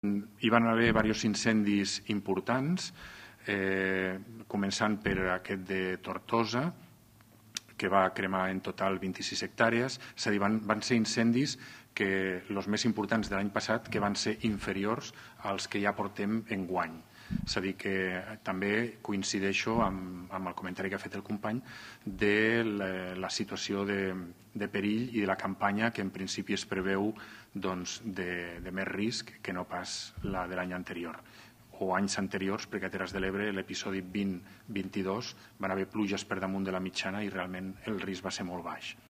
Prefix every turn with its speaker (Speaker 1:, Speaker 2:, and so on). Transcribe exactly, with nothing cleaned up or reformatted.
Speaker 1: Hi van haver diversos incendis importants, eh, començant per aquest de Tortosa, que va cremar en total vint-i-sis hectàrees. És a dir, van, van ser incendis que els més importants de l'any passat que van ser inferiors als que ja portem enguany. És a dir, que també coincideixo amb, amb el comentari que ha fet el company de la, la situació de, de perill i de la campanya que en principi es preveu doncs, de, de més risc que no pas la de l'any anterior o anys anteriors, perquè a Terres de l'Ebre l'episodi vint vint-i-dos van haver pluges per damunt de la mitjana i realment el risc va ser molt baix.